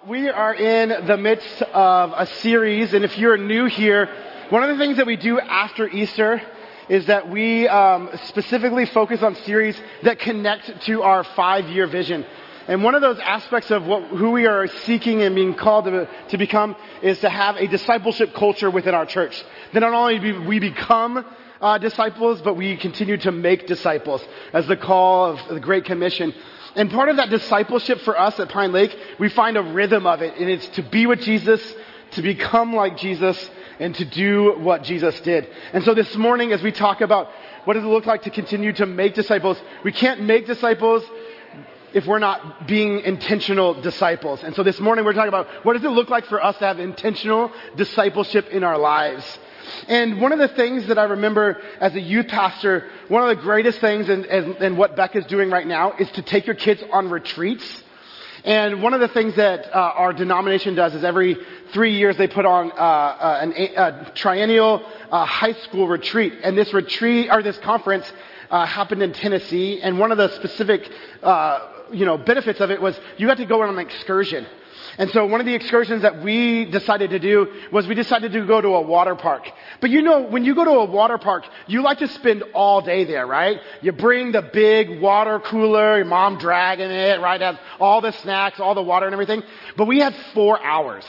We are in the midst of a series, and if you're new here, one of the things that we do after Easter is that we specifically focus on series that connect to our 5-year vision. And one of those aspects of who we are seeking and being called to become is to have a discipleship culture within our church. That not only do we become disciples, but we continue to make disciples as the call of the Great Commission. And part of that discipleship for us at Pine Lake, we find a rhythm of it, and it's to be with Jesus, to become like Jesus, and to do what Jesus did. And so this morning, as we talk about what does it look like to continue to make disciples, we can't make disciples if we're not being intentional disciples. And so this morning, we're talking about what does it look like for us to have intentional discipleship in our lives. And one of the things that I remember as a youth pastor, one of the greatest things and what Becca's doing right now is to take your kids on retreats. And one of the things that our denomination does is every 3 years they put on a triennial high school retreat. And this retreat, or this conference, happened in Tennessee. And one of the specific benefits of it was you got to go on an excursion. And so one of the excursions that we decided to do was we decided to go to a water park. But when you go to a water park, you like to spend all day there, right? You bring the big water cooler, your mom dragging it, right? Has all the snacks, all the water and everything. But we had 4 hours.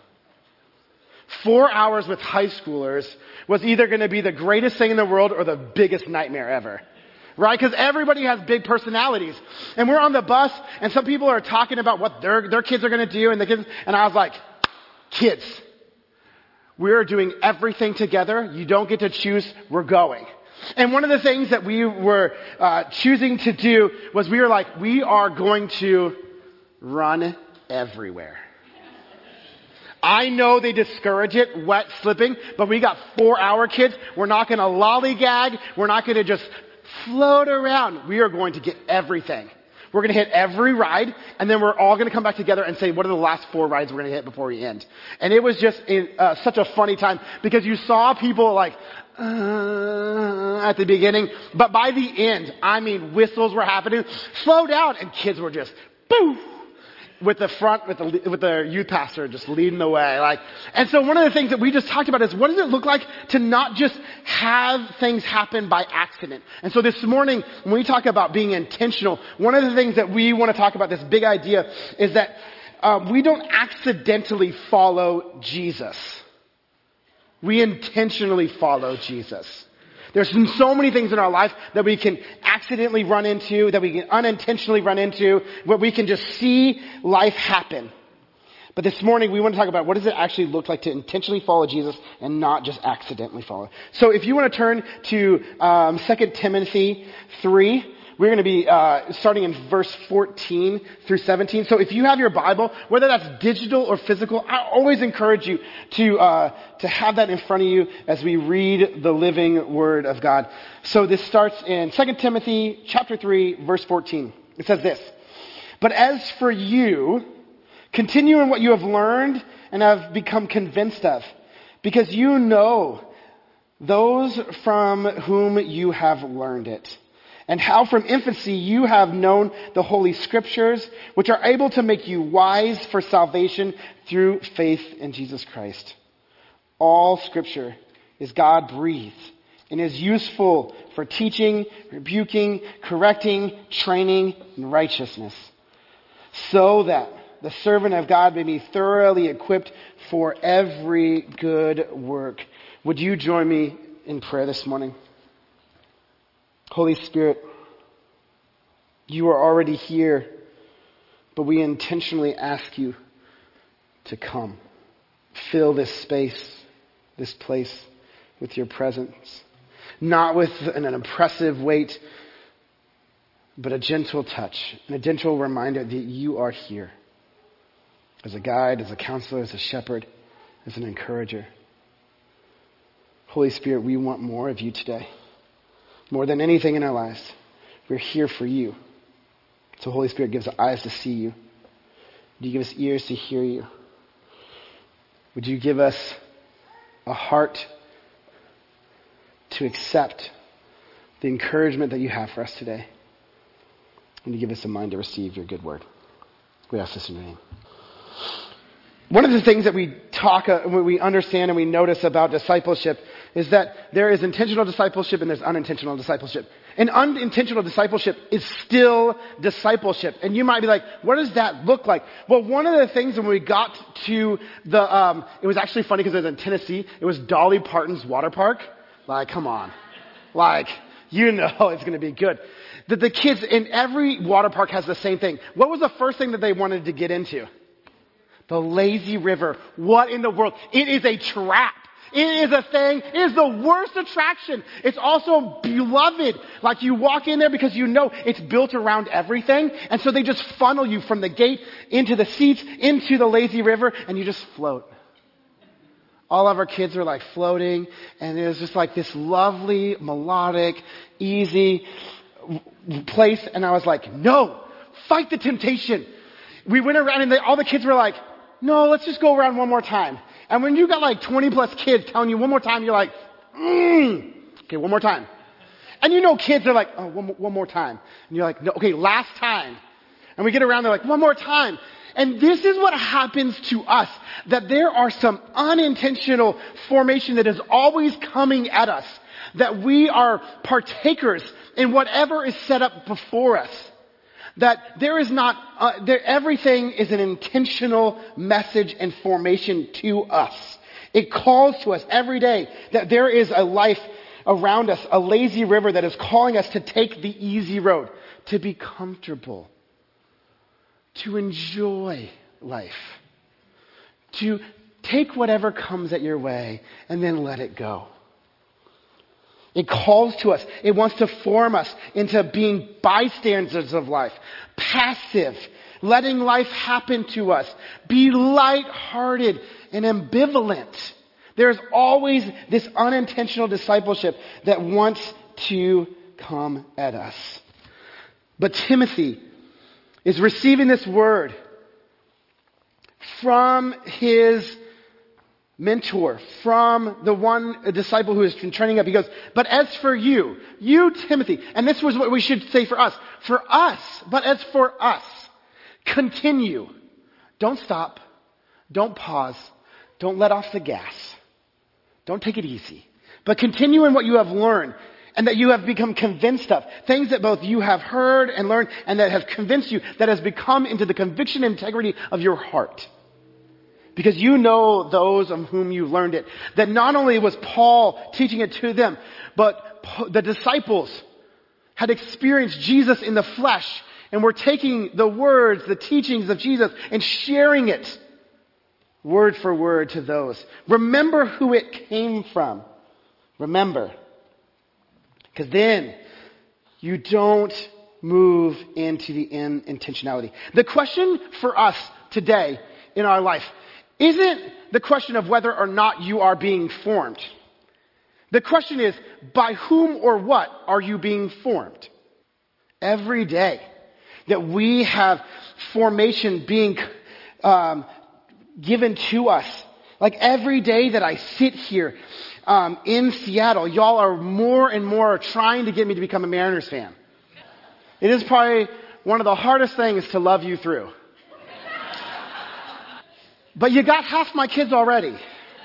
4 hours with high schoolers was either going to be the greatest thing in the world or the biggest nightmare ever. Right? Because everybody has big personalities. And we're on the bus, and some people are talking about what their kids are going to do, and I was like, kids, we're doing everything together. You don't get to choose. We're going. And one of the things that we were choosing to do was we are going to run everywhere. I know they discourage it, wet slipping, but we got 4-hour kids. We're not going to lollygag. We're not going to just float around. We are going to get everything. We're going to hit every ride, and then we're all going to come back together and say, what are the last 4 rides we're going to hit before we end? And it was just such a funny time because you saw people at the beginning, but by the end, whistles were happening, slow down, and kids were just, boo! With the youth pastor just leading the way. And so one of the things that we just talked about is what does it look like to not just have things happen by accident? And so this morning, when we talk about being intentional, one of the things that we want to talk about, this big idea, is that we don't accidentally follow Jesus. We intentionally follow Jesus. There's so many things in our life that we can accidentally run into, that we can unintentionally run into, where we can just see life happen. But this morning, we want to talk about what does it actually look like to intentionally follow Jesus and not just accidentally follow. So if you want to turn to 2 Timothy 3, we're going to be starting in verse 14 through 17. So if you have your Bible, whether that's digital or physical, I always encourage you to have that in front of you as we read the living Word of God. So this starts in 2 Timothy chapter 3, verse 14. It says this, "But as for you, continue in what you have learned and have become convinced of, because you know those from whom you have learned it, and how from infancy you have known the Holy Scriptures, which are able to make you wise for salvation through faith in Jesus Christ. All Scripture is God-breathed and is useful for teaching, rebuking, correcting, training in righteousness, so that the servant of God may be thoroughly equipped for every good work." Would you join me in prayer this morning? Holy Spirit, you are already here, but we intentionally ask you to come. Fill this space, this place with your presence. Not with an impressive weight, but a gentle touch and a gentle reminder that you are here as a guide, as a counselor, as a shepherd, as an encourager. Holy Spirit, we want more of you today. More than anything in our lives, we're here for you. So Holy Spirit, give us eyes to see you. Would you give us ears to hear you? Would you give us a heart to accept the encouragement that you have for us today? And to give us a mind to receive your good word. We ask this in your name. One of the things that we understand and we notice about discipleship is that there is intentional discipleship and there's unintentional discipleship. And unintentional discipleship is still discipleship. And you might be like, what does that look like? Well, one of the things when we got to it was actually funny because it was in Tennessee. It was Dolly Parton's water park. Like, come on. Like, you know it's going to be good. That the kids in every water park has the same thing. What was the first thing that they wanted to get into? The lazy river. What in the world? It is a trap. It is a thing. It is the worst attraction. It's also beloved. Like you walk in there because you know it's built around everything. And so they just funnel you from the gate into the seats, into the lazy river, and you just float. All of our kids were like floating, and it was just like this lovely, melodic, easy place. And I was like, no, fight the temptation. We went around and all the kids were like, no, let's just go around one more time. And when you got like 20 plus kids telling you one more time, you're like, okay, one more time. And you know kids are like, oh, one more time. And you're like, no, okay, last time. And we get around, they're like, one more time. And this is what happens to us, that there are some unintentional formation that is always coming at us, that we are partakers in whatever is set up before us. That there is not, everything is an intentional message and formation to us. It calls to us every day that there is a life around us, a lazy river that is calling us to take the easy road, to be comfortable, to enjoy life, to take whatever comes at your way and then let it go. It calls to us. It wants to form us into being bystanders of life, passive, letting life happen to us, be lighthearted and ambivalent. There's always this unintentional discipleship that wants to come at us. But Timothy is receiving this word from his mentor, from the one disciple who has been training up. He goes, but as for you, Timothy, and this was what we should say for us, but as for us, continue. Don't stop. Don't pause. Don't let off the gas. Don't take it easy. But continue in what you have learned and that you have become convinced of. Things that both you have heard and learned and that have convinced you, that has become into the conviction and integrity of your heart. Because you know those of whom you learned it. That not only was Paul teaching it to them, but the disciples had experienced Jesus in the flesh and were taking the words, the teachings of Jesus and sharing it word for word to those. Remember who it came from. Remember. Because then you don't move into the intentionality. The question for us today in our life isn't the question of whether or not you are being formed. The question is, by whom or what are you being formed? Every day that we have formation being given to us, like every day that I sit here in Seattle, y'all are more and more trying to get me to become a Mariners fan. It is probably one of the hardest things to love you through. But you got half my kids already.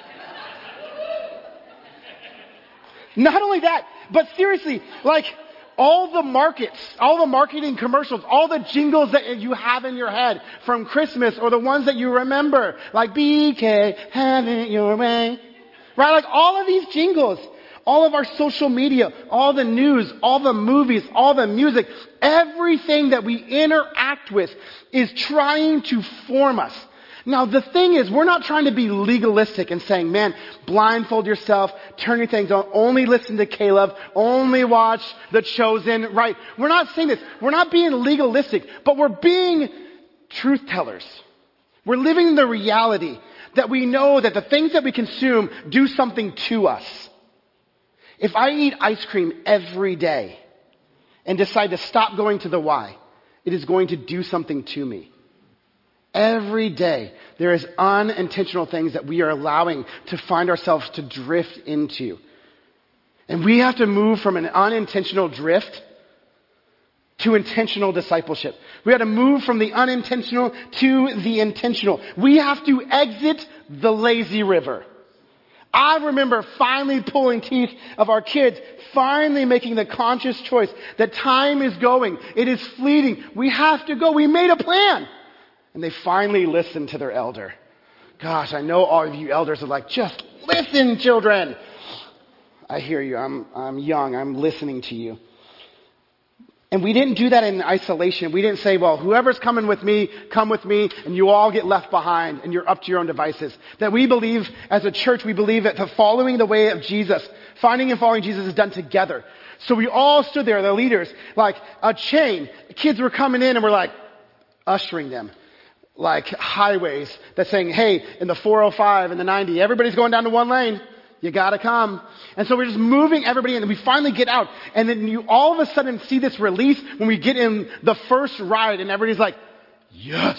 Not only that, but seriously, like all the markets, all the marketing commercials, all the jingles that you have in your head from Christmas or the ones that you remember, like BK, have it your way. Right? Like all of these jingles, all of our social media, all the news, all the movies, all the music, everything that we interact with is trying to form us. Now, the thing is, we're not trying to be legalistic and saying, man, blindfold yourself, turn your things on, only listen to Caleb, only watch The Chosen, right? We're not saying this. We're not being legalistic, but we're being truth tellers. We're living in the reality that we know that the things that we consume do something to us. If I eat ice cream every day and decide to stop going to the Y, it is going to do something to me. Every day, there is unintentional things that we are allowing to find ourselves to drift into. And we have to move from an unintentional drift to intentional discipleship. We had to move from the unintentional to the intentional. We have to exit the lazy river. I remember finally pulling teeth of our kids, finally making the conscious choice that time is going. It is fleeting. We have to go. We made a plan. And they finally listened to their elder. Gosh, I know all of you elders are like, just listen, children. I hear you. I'm young. I'm listening to you. And we didn't do that in isolation. We didn't say, well, whoever's coming with me, come with me, and you all get left behind, and you're up to your own devices. That we believe, as a church, we believe that the following the way of Jesus, finding and following Jesus is done together. So we all stood there, the leaders, like a chain. Kids were coming in, and we're like, ushering them. Like highways that's saying, hey, in the 405 and the 90, everybody's going down to one lane. You gotta come. And so we're just moving everybody in, and we finally get out. And then you all of a sudden see this release when we get in the first ride, and everybody's like, yes,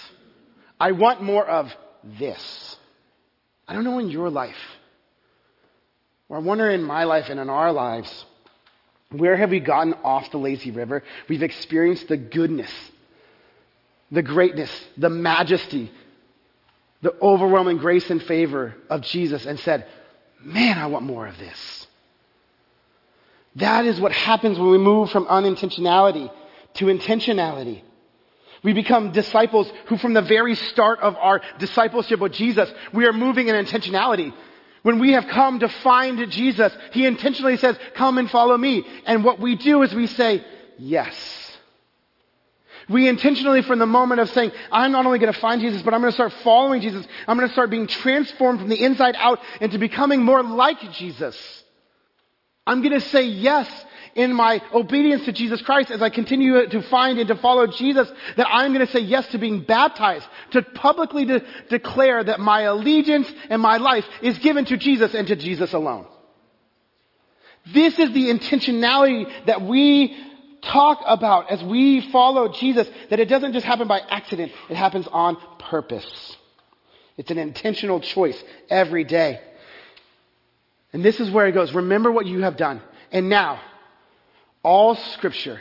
I want more of this. I don't know in your life, or I wonder in my life and in our lives, where have we gotten off the lazy river? We've experienced the goodness, the greatness, the majesty, the overwhelming grace and favor of Jesus, and said, man, I want more of this. That is what happens when we move from unintentionality to intentionality. We become disciples who from the very start of our discipleship with Jesus, we are moving in intentionality. When we have come to find Jesus, He intentionally says, come and follow me. And what we do is we say, yes. We intentionally, from the moment of saying, I'm not only going to find Jesus, but I'm going to start following Jesus. I'm going to start being transformed from the inside out into becoming more like Jesus. I'm going to say yes in my obedience to Jesus Christ as I continue to find and to follow Jesus, that I'm going to say yes to being baptized, to publicly declare that my allegiance and my life is given to Jesus and to Jesus alone. This is the intentionality that we talk about as we follow Jesus, that it doesn't just happen by accident, it happens on purpose. It's an intentional choice every day. And this is where it goes. Remember what you have done. And now, all Scripture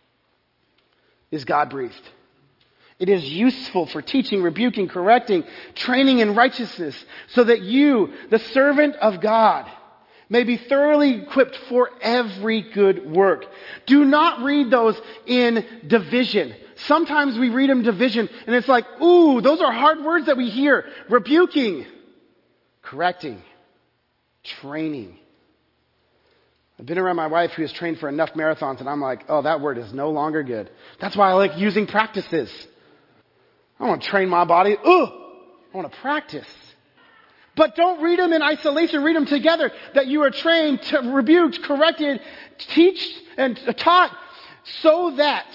is God-breathed. It is useful for teaching, rebuking, correcting, training in righteousness, so that you, the servant of God, may be thoroughly equipped for every good work. Do not read those in division. Sometimes we read them division, and it's like, ooh, those are hard words that we hear. Rebuking, correcting, training. I've been around my wife who has trained for enough marathons, and I'm like, oh, that word is no longer good. That's why I like using practices. I don't want to train my body. I want to practice. But don't read them in isolation. Read them together, that you are trained, rebuked, corrected, teach, and taught, so that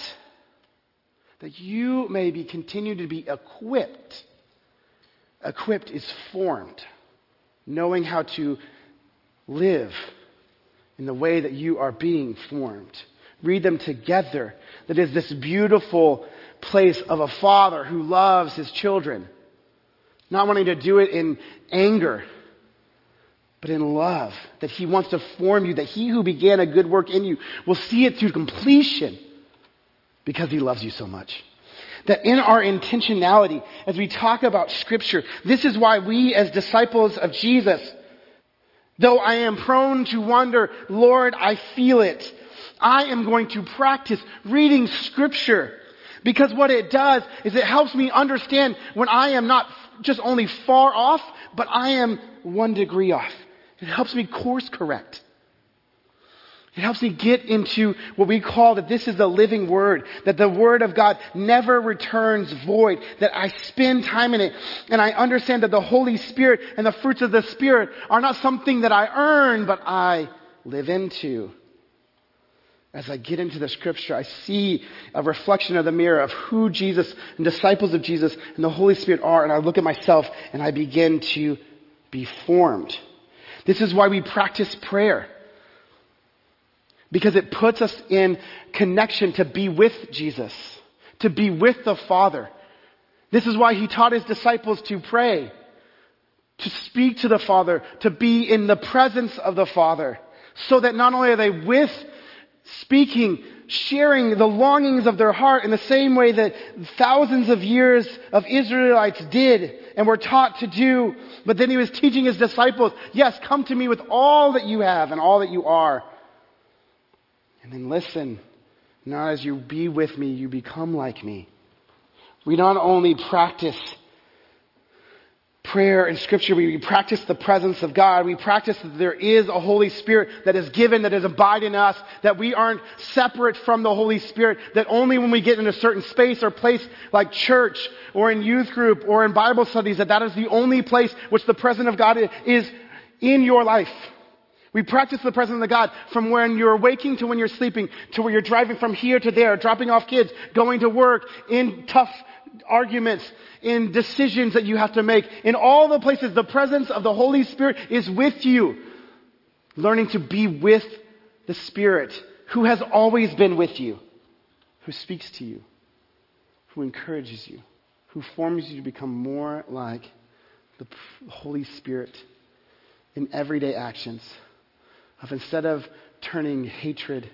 you may be continue to be equipped. Equipped is formed, knowing how to live in the way that you are being formed. Read them together. That is this beautiful place of a father who loves his children. Not wanting to do it in anger, but in love. That He wants to form you. That He who began a good work in you will see it through completion because He loves you so much. That in our intentionality, as we talk about Scripture, this is why we as disciples of Jesus, though I am prone to wonder, Lord, I feel it, I am going to practice reading Scripture. Because what it does is it helps me understand when I am not just only far off, but I am 1 degree off. It helps me course correct. It helps me get into what we call that this is the living Word, that the Word of God never returns void, that I spend time in it, and I understand that the Holy Spirit and the fruits of the Spirit are not something that I earn, but I live into. As I get into the Scripture, I see a reflection of the mirror of who Jesus and disciples of Jesus and the Holy Spirit are, and I look at myself and I begin to be formed. This is why we practice prayer. Because it puts us in connection to be with Jesus, to be with the Father. This is why He taught His disciples to pray, to speak to the Father, to be in the presence of the Father, so that not only are they speaking sharing the longings of their heart in the same way that thousands of years of Israelites did and were taught to do. But then he was teaching his disciples, yes, come to me with all that you have and all that you are. And then listen, not as you be with me, you become like me. We not only practice prayer and scripture, we practice the presence of God. We practice that there is a Holy Spirit that is given, that is abide in us, that we aren't separate from the Holy Spirit, that only when we get in a certain space or place like church or in youth group or in Bible studies, that is the only place which the presence of God is in your life. We practice the presence of God from when you're waking to when you're sleeping, to where you're driving from here to there, dropping off kids, going to work, in tough arguments, in decisions that you have to make. In all the places, the presence of the Holy Spirit is with you. Learning to be with the Spirit who has always been with you, who speaks to you, who encourages you, who forms you to become more like the Holy Spirit in everyday actions. Of instead of turning hatred,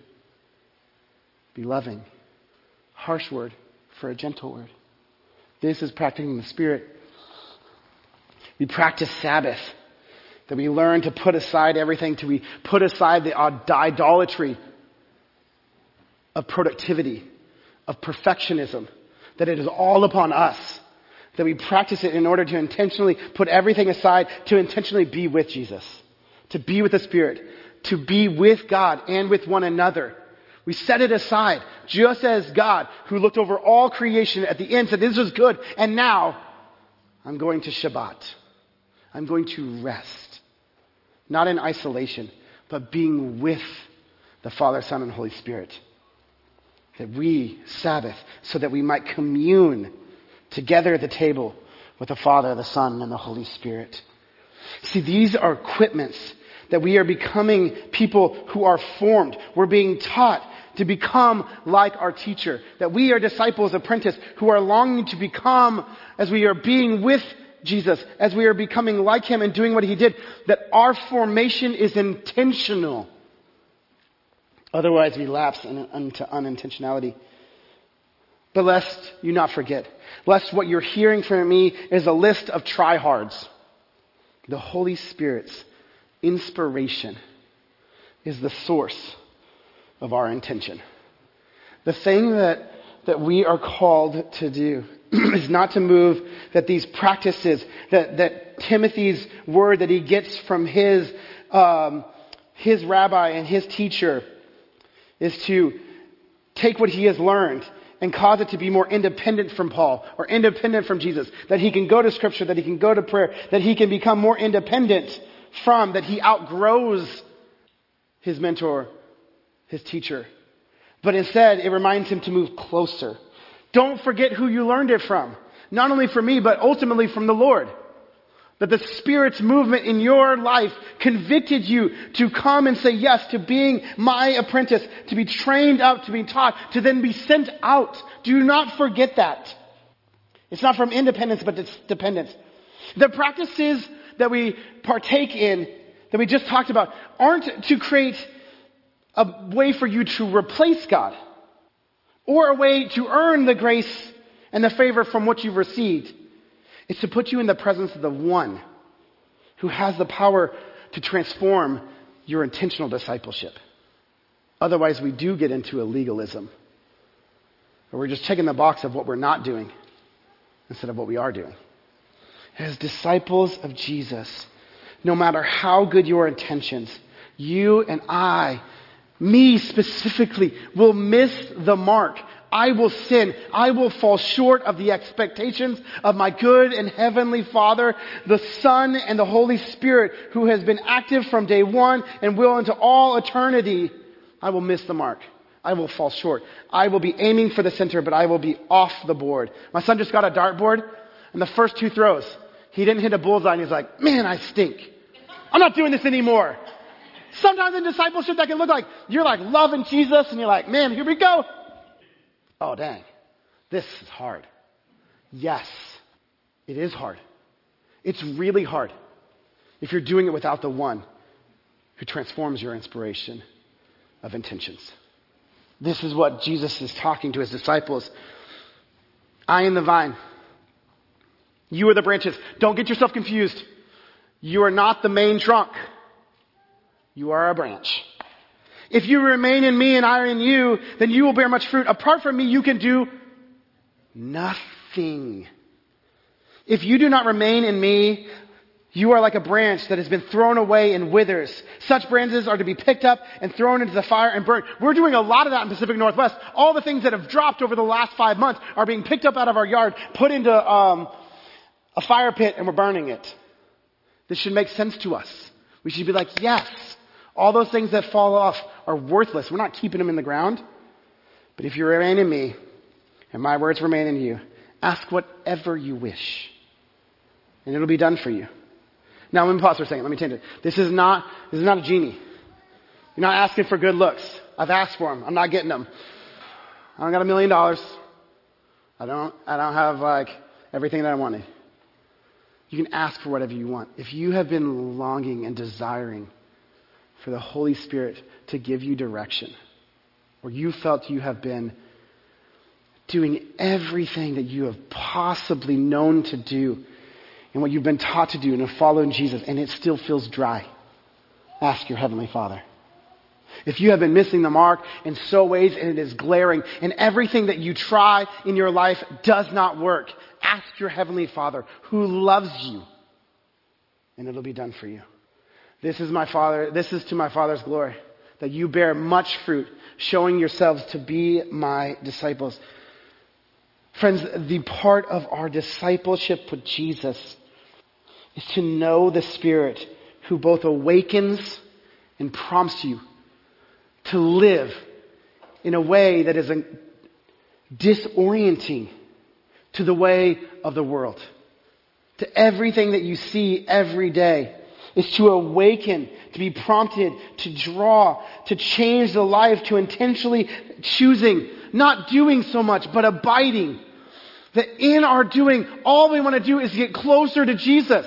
be loving. Harsh word for a gentle word. This is practicing the Spirit. We practice Sabbath. That we learn to put aside everything, we put aside the idolatry of productivity, of perfectionism. That it is all upon us. That we practice it in order to intentionally put everything aside, to intentionally be with Jesus. To be with the Spirit. To be with God and with one another. We set it aside, just as God, who looked over all creation at the end, said, this was good, and now I'm going to Shabbat. I'm going to rest. Not in isolation, but being with the Father, Son, and Holy Spirit. That we Sabbath, so that we might commune together at the table with the Father, the Son, and the Holy Spirit. See, these are equipments that we are becoming people who are formed. We're being taught to become like our teacher. That we are disciples, apprentices, who are longing to become, as we are being with Jesus, as we are becoming like him and doing what he did, that our formation is intentional. Otherwise we lapse into unintentionality. But lest you not forget, lest what you're hearing from me is a list of tryhards. The Holy Spirit's inspiration is the source of our intention. The thing that we are called to do is not to move, that these practices, that Timothy's word that he gets from his rabbi and his teacher is to take what he has learned and cause it to be more independent from Paul or independent from Jesus. That he can go to scripture, that he can go to prayer, that he can become more independent from, that he outgrows his mentor, his teacher. But instead, it reminds him to move closer. Don't forget who you learned it from. Not only from me, but ultimately from the Lord. That the Spirit's movement in your life convicted you to come and say yes to being my apprentice, to be trained up, to be taught, to then be sent out. Do not forget that. It's not from independence, but it's dependence. The practices that we partake in, that we just talked about, aren't to create a way for you to replace God or a way to earn the grace and the favor from what you've received. It's to put you in the presence of the one who has the power to transform your intentional discipleship. Otherwise, we do get into a legalism, where we're just checking the box of what we're not doing instead of what we are doing. As disciples of Jesus, no matter how good your intentions, you and I, me specifically, will miss the mark. I will sin. I will fall short of the expectations of my good and heavenly Father, the Son, and the Holy Spirit, who has been active from day one and will into all eternity. I will miss the mark. I will fall short. I will be aiming for the center, but I will be off the board. My son just got a dartboard, and the first 2 throws, he didn't hit a bullseye, and he's like, man, I stink. I'm not doing this anymore. Sometimes in discipleship that can look like you're like loving Jesus, and you're like, man, here we go. Oh, dang, this is hard. Yes, it is hard. It's really hard if you're doing it without the one who transforms your inspiration of intentions. This is what Jesus is talking to his disciples. I am the vine. You are the branches. Don't get yourself confused. You are not the main trunk. You are a branch. If you remain in me and I in you, then you will bear much fruit. Apart from me, you can do nothing. If you do not remain in me, you are like a branch that has been thrown away and withers. Such branches are to be picked up and thrown into the fire and burned. We're doing a lot of that in Pacific Northwest. All the things that have dropped over the last 5 months are being picked up out of our yard, put into a fire pit, and we're burning it. This should make sense to us. We should be like, yes, all those things that fall off are worthless. We're not keeping them in the ground. But if you remain in me and my words remain in you, ask whatever you wish, and it'll be done for you. Now, let me pause for a second. Let me change it. This is not a genie. You're not asking for good looks. I've asked for them. I'm not getting them. I don't got $1 million. I don't have everything that I wanted. You can ask for whatever you want. If you have been longing and desiring for the Holy Spirit to give you direction, or you felt you have been doing everything that you have possibly known to do and what you've been taught to do and have followed Jesus, and it still feels dry, ask your Heavenly Father. If you have been missing the mark in so ways and it is glaring, and everything that you try in your life does not work, ask your Heavenly Father who loves you, and it'll be done for you. This is to my Father's glory, that you bear much fruit, showing yourselves to be my disciples. Friends, the part of our discipleship with Jesus is to know the Spirit who both awakens and prompts you to live in a way that is disorienting to the way of the world, to everything that you see every day. Is to awaken, to be prompted, to draw, to change the life, to intentionally choosing, not doing so much, but abiding. That in our doing, all we want to do is get closer to Jesus.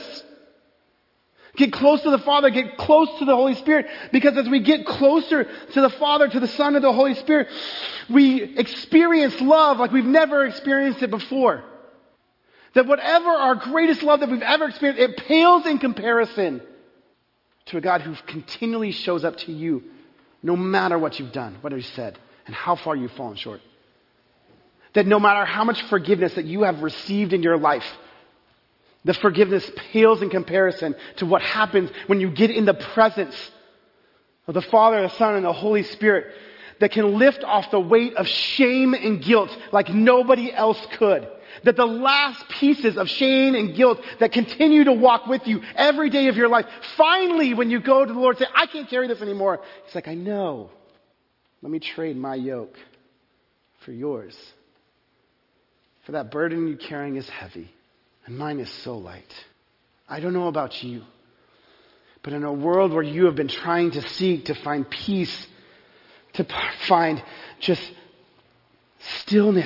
Get close to the Father, get close to the Holy Spirit. Because as we get closer to the Father, to the Son, and the Holy Spirit, we experience love like we've never experienced it before. That whatever our greatest love that we've ever experienced, it pales in comparison to a God who continually shows up to you no matter what you've done, what you've said, and how far you've fallen short. That no matter how much forgiveness that you have received in your life, the forgiveness pales in comparison to what happens when you get in the presence of the Father, the Son, and the Holy Spirit that can lift off the weight of shame and guilt like nobody else could. That the last pieces of shame and guilt that continue to walk with you every day of your life, finally when you go to the Lord and say, I can't carry this anymore. He's like, I know. Let me trade my yoke for yours. For that burden you're carrying is heavy, and mine is so light. I don't know about you, but in a world where you have been trying to seek to find peace, to find just stillness,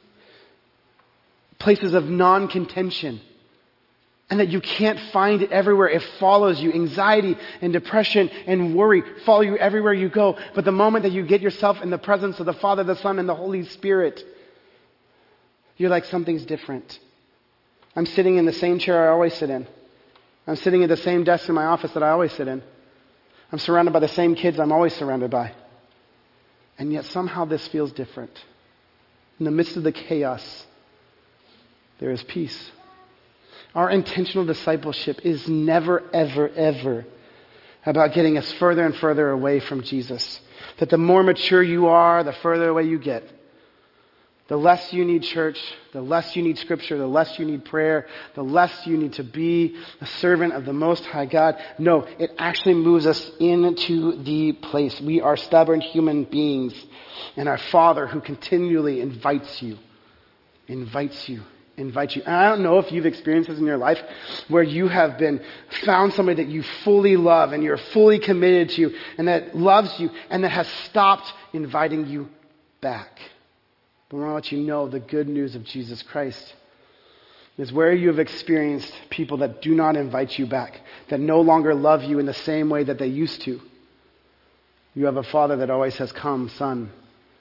places of non-contention, and that you can't find it everywhere. It follows you. Anxiety and depression and worry follow you everywhere you go. But the moment that you get yourself in the presence of the Father, the Son, and the Holy Spirit, you're like, something's different. I'm sitting in the same chair I always sit in. I'm sitting at the same desk in my office that I always sit in. I'm surrounded by the same kids I'm always surrounded by. And yet somehow this feels different. In the midst of the chaos, there is peace. Our intentional discipleship is never, ever, ever about getting us further and further away from Jesus. That the more mature you are, the further away you get. The less you need church, the less you need scripture, the less you need prayer, the less you need to be a servant of the Most High God. No, it actually moves us into the place. We are stubborn human beings, and our Father who continually invites you. And I don't know if you've experienced this in your life where you have found somebody that you fully love and you're fully committed to and that loves you and that has stopped inviting you back. But I want to let you know the good news of Jesus Christ is where you have experienced people that do not invite you back, that no longer love you in the same way that they used to. You have a Father that always says, come, son,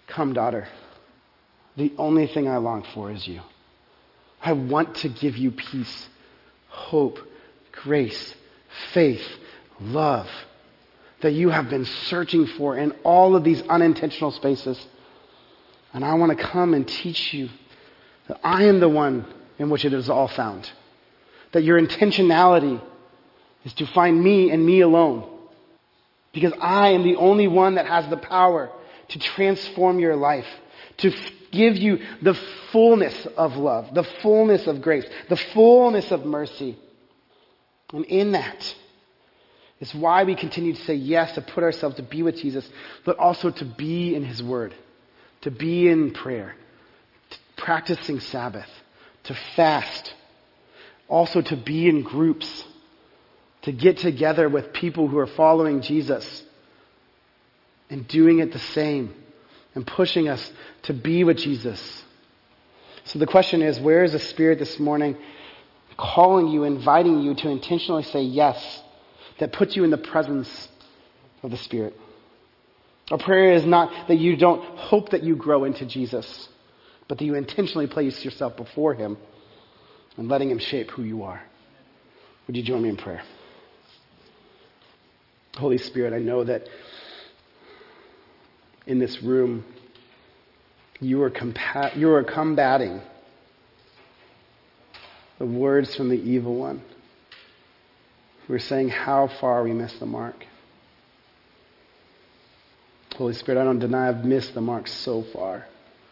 Come, daughter. The only thing I long for is you. I want to give you peace, hope, grace, faith, love that you have been searching for in all of these unintentional spaces. And I want to come and teach you that I am the one in which it is all found. That your intentionality is to find me and me alone. Because I am the only one that has the power to transform your life, to give you the fullness of love, the fullness of grace, the fullness of mercy. And in that is why we continue to say yes, to put ourselves to be with Jesus, but also to be in His Word, to be in prayer, to practicing Sabbath, to fast, also to be in groups, to get together with people who are following Jesus and doing it the same and pushing us to be with Jesus. So the question is, where is the Spirit this morning calling you, inviting you to intentionally say yes, that puts you in the presence of the Spirit? Our prayer is not that you don't hope that you grow into Jesus, but that you intentionally place yourself before Him and letting Him shape who you are. Would you join me in prayer? Holy Spirit, I know that in this room, you are combating the words from the evil one. We're saying how far we missed the mark. Holy Spirit, I don't deny I've missed the mark so far.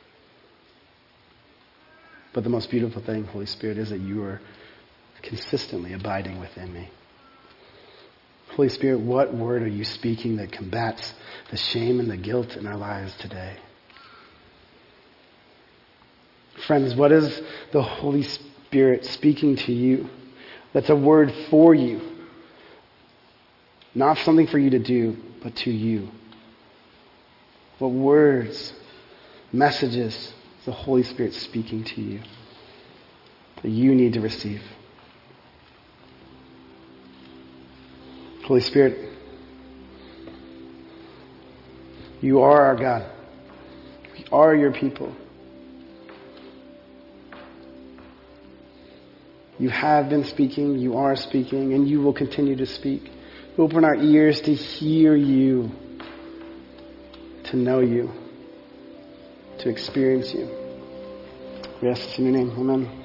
But the most beautiful thing, Holy Spirit, is that you are consistently abiding within me. Holy Spirit, what word are you speaking that combats the shame and the guilt in our lives today? Friends, what is the Holy Spirit speaking to you that's a word for you? Not something for you to do, but to you. What words, messages is the Holy Spirit speaking to you that you need to receive? Holy Spirit, you are our God. We are your people. You have been speaking, you are speaking, and you will continue to speak. Open our ears to hear you, to know you, to experience you. We ask this in your name. Amen.